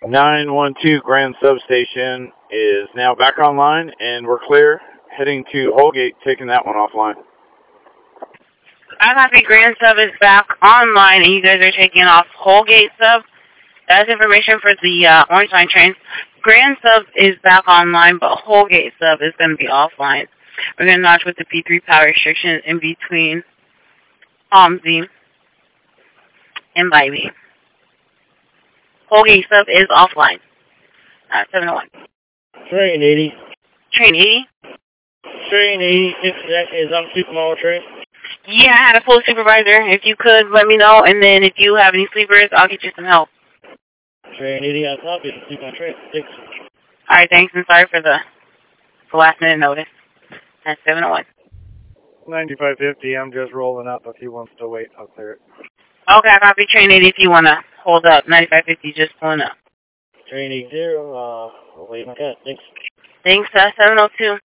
912 Grand Substation is now back online, and we're clear. Heading to Holgate, taking that one offline. I copy. Grand Sub is back online, and you guys are taking off Holgate Sub. That's information for the Orange Line trains. Grand Sub is back online, but Holgate Sub is going to be offline. We're going to notch with the P3 power restrictions in between OMSI and Bybee. Holgate Sub is offline. 701. Train 80. Train 80? Train 80 is on Supermall train. Yeah, I had a full supervisor. If you could, let me know. And then if you have any sleepers, I'll get you some help. Train 80 on top is a Supermall train. Thanks. All right, thanks. And sorry for the last minute notice. That's 701. 9550, I'm just rolling up. If he wants to wait, I'll clear it. Okay, I copy. Train 80 if you want to hold up. 9550, just pulling up. Train 80, wait my God. Thanks. Thanks, 702.